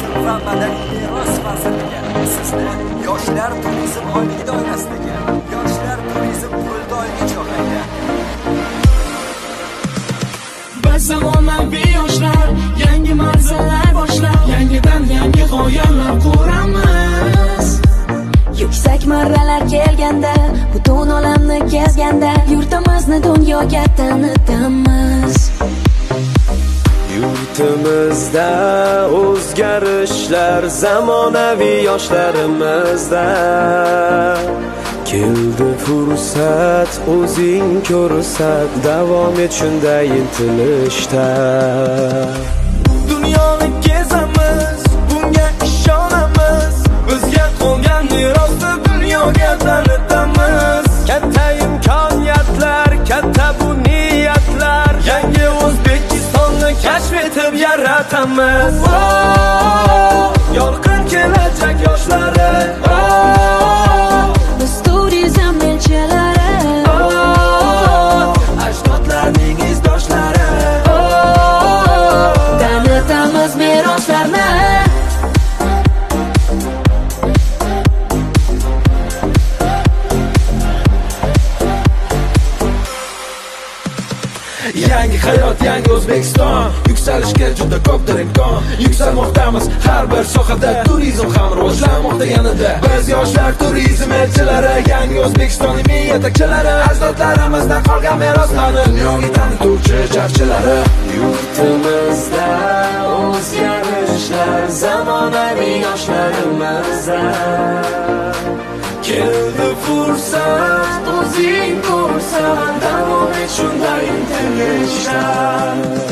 va madaniy meros vazirligi sizni yoshlar turizm oyligi doirasidagi yoshlar turizm qurultoyiga chorlaydi. Biz zamonaviy yoshlar, yangi manzillar boshlab, yangidan yangi g'oyalar quramiz. Yuksak marralar kelganda, butun olamni kezganda, yurtimizni dunyoga tanitamiz. Yurtimizda o'zgarishlar zamonaviy yoshlarimizda. Keldi fursat, o'zing ko'rsat, davom et shunday intilishda. Dunyoni kezamiz, bunga ishonamiz. Bizga qolgan merosni dunyoga tanitamiz. Katta imkoniyatlar, katta bu niyatlar, Yangi O'zbekistonni kashf etib yaratamiz. Yorqin kelajak yoshlari. Biz turizm elchilari, Ajdodlarning izdoshlari. tanitamiz meroslarni. Yangi hayot, yangi O'zbekiston. Yuksalishga juda ko'pdir imkon. Yuksalmoqdamiz har bir sohada, turizm ham rivojlanmoqda yanada. Biz yoshlar turizm elchilari, yangi O'zbekistonning men yetakchilari, ajdodlarimizdan qolgan meroslarni dunyoga tanituvchi jarchilari. yurtimizda o'zgarishlar zamonaviy yoshlarimizda. Keldi fursat, o'zing ko'rsan, davom et shunday intilishda.